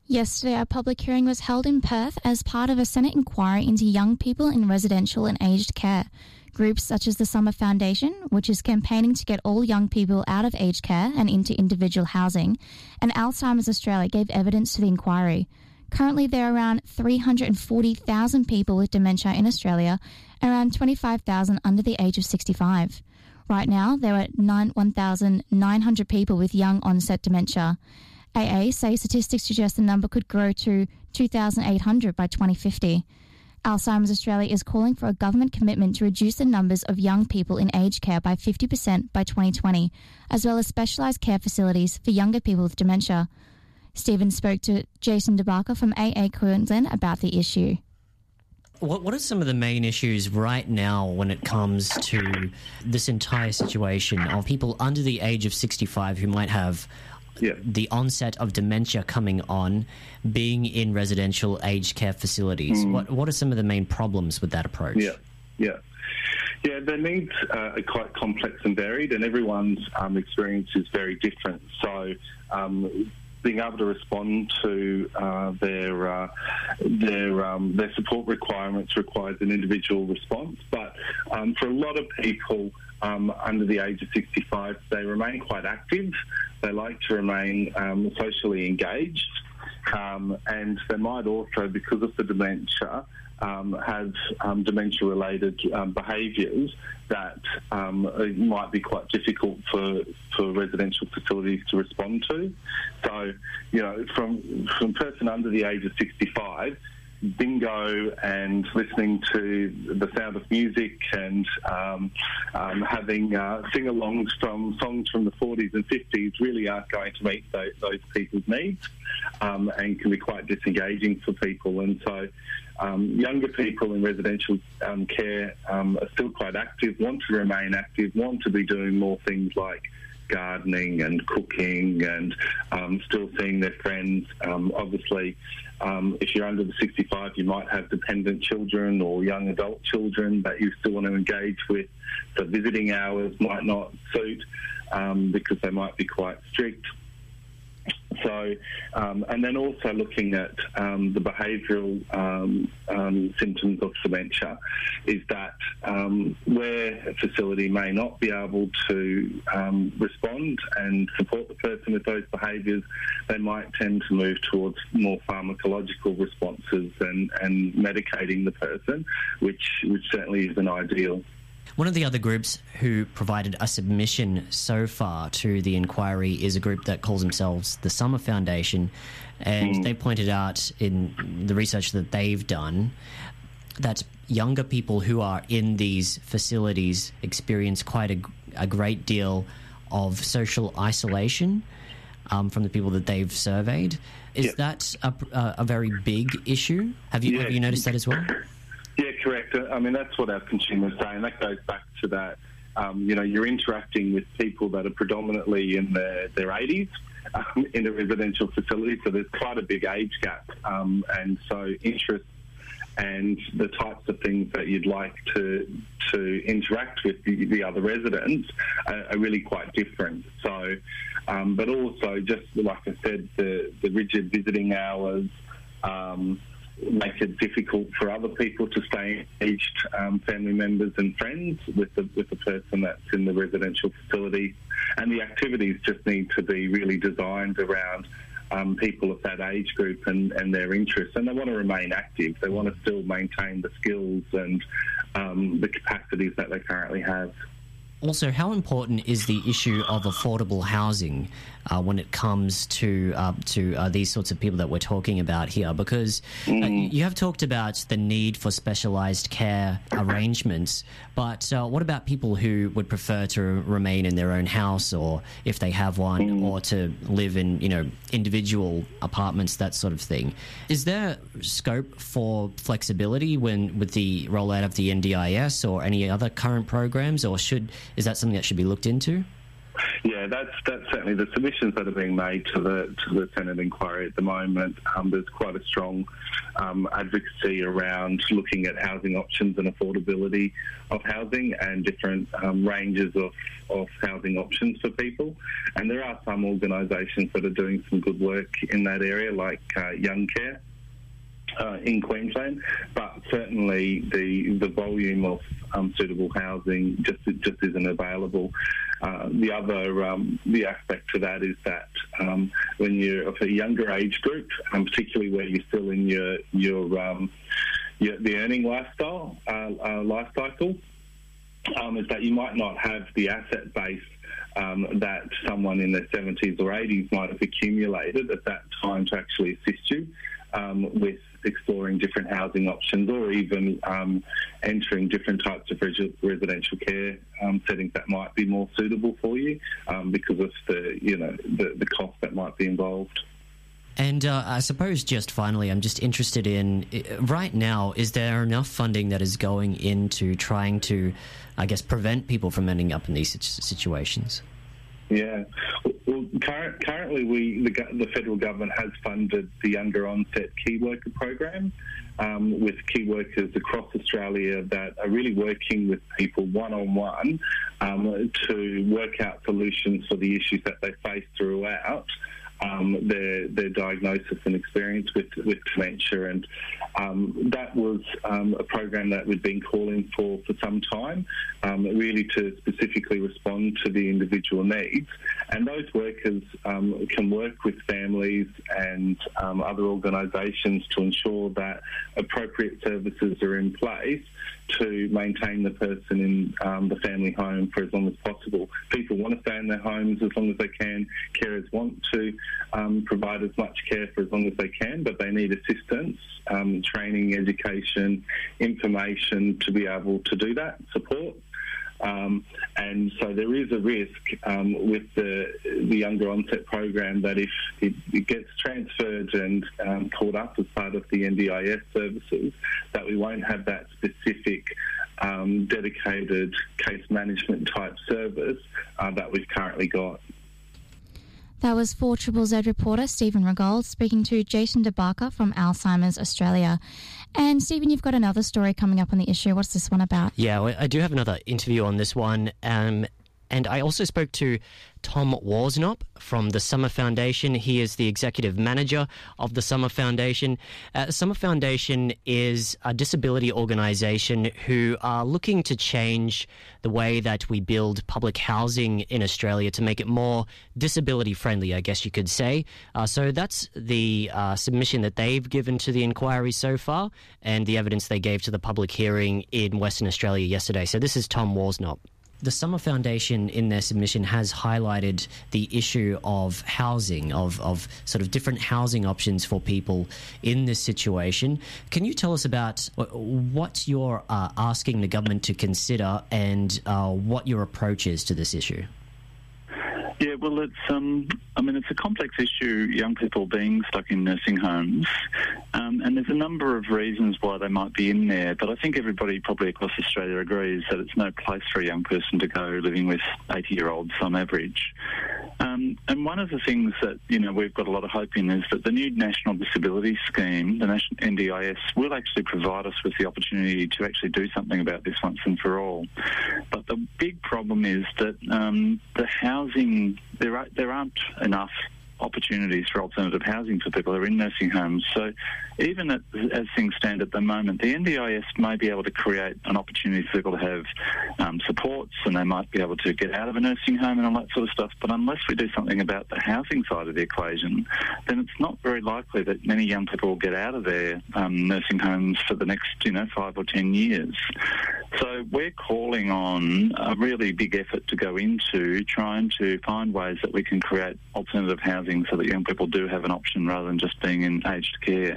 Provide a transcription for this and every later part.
Yesterday, a public hearing was held in Perth as part of a Senate inquiry into young people in residential and aged care. Groups such as the Summer Foundation, which is campaigning to get all young people out of aged care and into individual housing, and Alzheimer's Australia gave evidence to the inquiry. Currently, there are around 340,000 people with dementia in Australia and around 25,000 under the age of 65. Right now, there are 1,900 people with young onset dementia. AA say statistics suggest the number could grow to 2,800 by 2050. Alzheimer's Australia is calling for a government commitment to reduce the numbers of young people in aged care by 50% by 2020, as well as specialised care facilities for younger people with dementia. Stephen spoke to Jason DeBarker from AA Queensland about the issue. What are some of the main issues right now when it comes to this entire situation of people under the age of 65 who might have the onset of dementia coming on, being in residential aged care facilities? What are some of the main problems with that approach? Yeah, their needs are quite complex and varied, and everyone's experience is very different. So being able to respond to their support requirements requires an individual response. But for a lot of people under the age of 65, they remain quite active. They like to remain socially engaged, and they might also, because of the dementia, have dementia-related behaviours that might be quite difficult for residential facilities to respond to. So, from a person under the age of 65, bingo and listening to the sound of music and having sing-alongs from songs from the 40s and 50s really aren't going to meet those people's needs and can be quite disengaging for people. And so younger people in residential care are still quite active, want to remain active, want to be doing more things like gardening and cooking and still seeing their friends. Obviously, if you're under the 65, you might have dependent children or young adult children that you still want to engage with. So visiting hours might not suit because they might be quite strict. So, and then also looking at the behavioural symptoms of dementia is that where a facility may not be able to respond and support the person with those behaviours, they might tend to move towards more pharmacological responses and medicating the person, which certainly isn't ideal. One of the other groups who provided a submission so far to the inquiry is a group that calls themselves the Summer Foundation, and they pointed out in the research that they've done that younger people who are in these facilities experience quite a great deal of social isolation from the people that they've surveyed. Is that a very big issue? Have you noticed that as well? Yeah, correct. I mean, that's what our consumers say, and that goes back to that, you're interacting with people that are predominantly in their 80s in a residential facility, so there's quite a big age gap, and so interests and the types of things that you'd like to interact with the other residents are really quite different. So, but also, just like I said, the rigid visiting hours, make it difficult for other people to stay engaged, family members and friends with the person that's in the residential facility. And the activities just need to be really designed around people of that age group and their interests. And they want to remain active. They want to still maintain the skills and the capacities that they currently have. Also, how important is the issue of affordable housing when it comes to these sorts of people that we're talking about here? Because you have talked about the need for specialised care arrangements, but what about people who would prefer to remain in their own house, or if they have one, or to live in individual apartments, that sort of thing? Is there scope for flexibility with the rollout of the NDIS or any other current programs, or is that something that should be looked into? Yeah, that's certainly the submissions that are being made to the Senate inquiry at the moment. There's quite a strong advocacy around looking at housing options and affordability of housing and different ranges of housing options for people. And there are some organisations that are doing some good work in that area, like Young Care in Queensland, but certainly the volume of suitable housing just isn't available. The aspect to that is that when you're of a younger age group, particularly where you're still in the earning life cycle, is that you might not have the asset base that someone in their 70s or 80s might have accumulated at that time to actually assist you with exploring different housing options, or even entering different types of residential care settings that might be more suitable for you because of the cost that might be involved. And I suppose just finally, I'm just interested in, right now, is there enough funding that is going into trying to, I guess, prevent people from ending up in these situations? Yeah. Well, currently the federal government has funded the Younger Onset Key Worker program with key workers across Australia that are really working with people one-on-one to work out solutions for the issues that they face throughout their diagnosis and experience with dementia. And that was a program that we'd been calling for some time, really to specifically respond to the individual needs. And those workers can work with families and other organisations to ensure that appropriate services are in place to maintain the person in the family home for as long as possible. People want to stay in their homes as long as they can. Carers want to provide as much care for as long as they can, but they need assistance, training, education, information to be able to do that, support. And so there is a risk with the Younger Onset program that if it gets transferred and caught up as part of the NDIS services, that we won't have that specific dedicated case management type service that we've currently got. That was 4ZZZ reporter Stephen Regold speaking to Jason DeBarker from Alzheimer's Australia. And Stephen, you've got another story coming up on the issue. What's this one about? Yeah, I do have another interview on this one. And I also spoke to Tom Worsnop from the Summer Foundation. He is the executive manager of the Summer Foundation. The Summer Foundation is a disability organisation who are looking to change the way that we build public housing in Australia to make it more disability friendly, I guess you could say. So that's the submission that they've given to the inquiry so far and the evidence they gave to the public hearing in Western Australia yesterday. So this is Tom Worsnop. The Summer Foundation, in their submission, has highlighted the issue of housing, of sort of different housing options for people in this situation. Can you tell us about what you're asking the government to consider and what your approach is to this issue? Yeah, well, it's a complex issue, young people being stuck in nursing homes, and there's a number of reasons why they might be in there, but I think everybody probably across Australia agrees that it's no place for a young person to go living with 80-year-olds on average. And one of the things that, we've got a lot of hope in is that the new National Disability Scheme, the National NDIS, will actually provide us with the opportunity to actually do something about this once and for all. But the big problem is that the housing, there aren't enough opportunities for alternative housing for people who are in nursing homes. So even as things stand at the moment, the NDIS may be able to create an opportunity for people to have supports, and they might be able to get out of a nursing home and all that sort of stuff. But unless we do something about the housing side of the equation, then it's not very likely that many young people will get out of their nursing homes for the next 5 or 10 years. So we're calling on a really big effort to go into trying to find ways that we can create alternative housing so that young people do have an option rather than just being in aged care.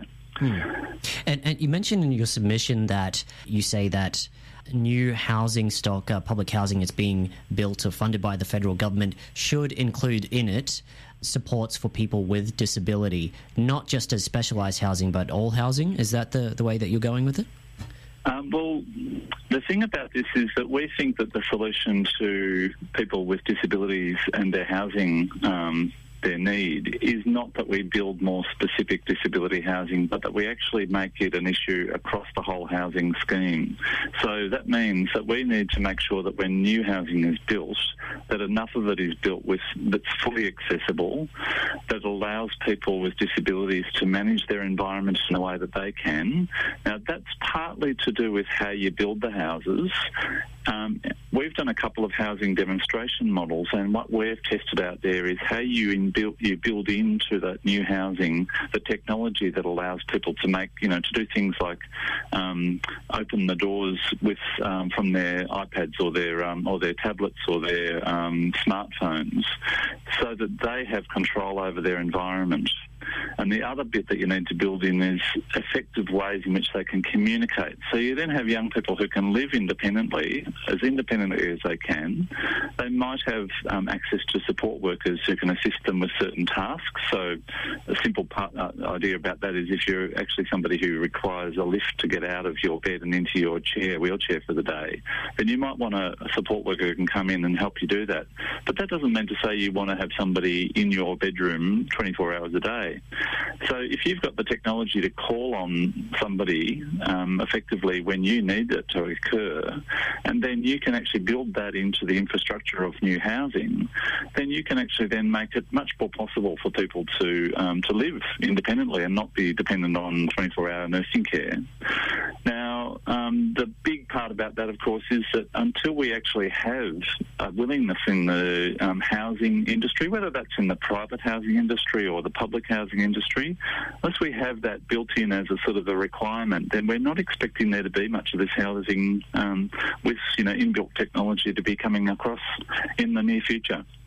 And you mentioned in your submission that you say that new housing stock, public housing that's being built or funded by the federal government should include in it supports for people with disability, not just as specialised housing but all housing. Is that the way that you're going with it? Well, the thing about this is that we think that the solution to people with disabilities and their housing their need is not that we build more specific disability housing, but that we actually make it an issue across the whole housing scheme. So that means that we need to make sure that when new housing is built, that enough of it is built that's fully accessible, that allows people with disabilities to manage their environment in a way that they can. Now, that's partly to do with how you build the houses. We've done a couple of housing demonstration models, and what we've tested out there is how you build into that new housing the technology that allows people to make, to do things like open the doors with from their iPads or their tablets or their smartphones, so that they have control over their environment. And the other bit that you need to build in is effective ways in which they can communicate. So you then have young people who can live independently as they can. They might have access to support workers who can assist them with certain tasks. So a simple idea about that is if you're actually somebody who requires a lift to get out of your bed and into your wheelchair for the day, then you might want a support worker who can come in and help you do that. But that doesn't mean to say you want to have somebody in your bedroom 24 hours a day. So if you've got the technology to call on somebody effectively when you need it to occur, and then you can actually build that into the infrastructure of new housing, then you can actually then make it much more possible for people to live independently and not be dependent on 24-hour nursing care. Now, the big part about that, of course, is that until we actually have a willingness in the housing industry, whether that's in the private housing industry or the public housing industry, unless we have that built in as a sort of a requirement, then we're not expecting there to be much of this housing with inbuilt technology to be coming across in the near future.